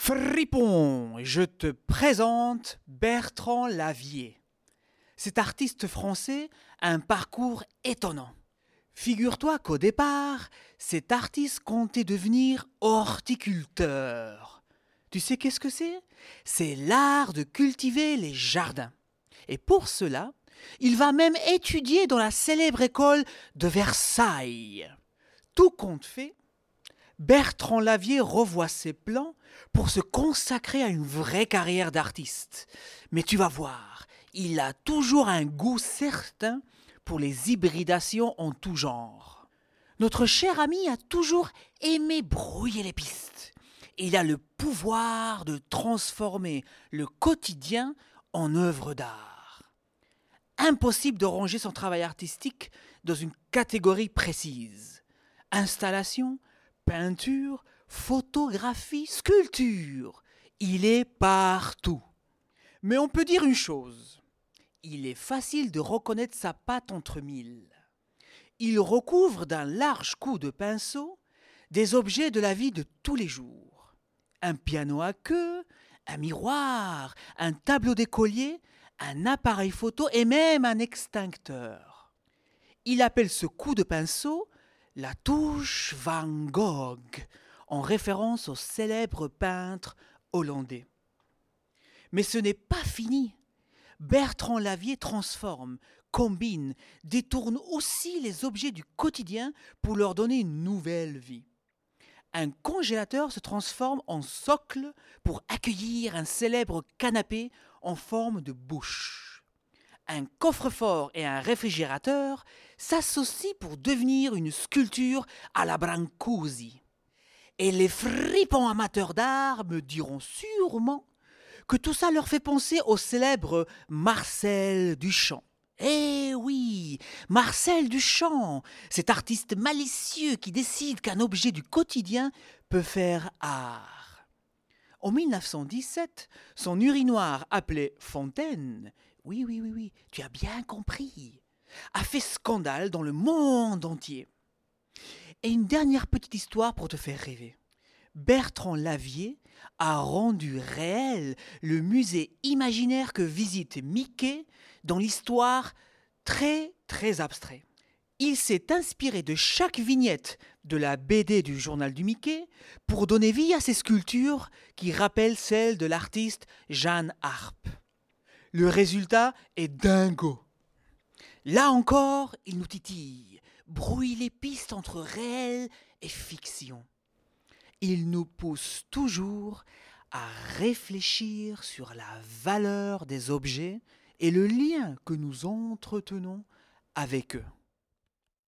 Fripon, je te présente Bertrand Lavier. Cet artiste français a un parcours étonnant. Figure-toi qu'au départ, cet artiste comptait devenir horticulteur. Tu sais qu'est-ce que c'est? C'est l'art de cultiver les jardins. Et pour cela, il va même étudier dans la célèbre école de Versailles. Tout compte fait, Bertrand Lavier revoit ses plans pour se consacrer à une vraie carrière d'artiste. Mais tu vas voir, il a toujours un goût certain pour les hybridations en tout genre. Notre cher ami a toujours aimé brouiller les pistes. Il a le pouvoir de transformer le quotidien en œuvre d'art. Impossible de ranger son travail artistique dans une catégorie précise. Installation, peinture, photographie, sculpture. Il est partout. Mais on peut dire une chose. Il est facile de reconnaître sa patte entre mille. Il recouvre d'un large coup de pinceau des objets de la vie de tous les jours. Un piano à queue, un miroir, un tableau d'écolier, un appareil photo et même un extincteur. Il appelle ce coup de pinceau la touche Van Gogh, en référence au célèbre peintre hollandais. Mais ce n'est pas fini. Bertrand Lavier transforme, combine, détourne aussi les objets du quotidien pour leur donner une nouvelle vie. Un congélateur se transforme en socle pour accueillir un célèbre canapé en forme de bouche. Un coffre-fort et un réfrigérateur s'associent pour devenir une sculpture à la Brancusi. Et les fripons amateurs d'art me diront sûrement que tout ça leur fait penser au célèbre Marcel Duchamp. Eh oui, Marcel Duchamp, cet artiste malicieux qui décide qu'un objet du quotidien peut faire art. En 1917, son urinoir appelé Fontaine, oui, tu as bien compris, a fait scandale dans le monde entier. Et une dernière petite histoire pour te faire rêver. Bertrand Lavier a rendu réel le musée imaginaire que visite Mickey dans l'histoire très abstrait. Il s'est inspiré de chaque vignette de la BD du journal du Mickey pour donner vie à ses sculptures qui rappellent celles de l'artiste Jeanne Arp. Le résultat est dingo. Là encore, il nous titille, brouille les pistes entre réel et fiction. Il nous pousse toujours à réfléchir sur la valeur des objets et le lien que nous entretenons avec eux.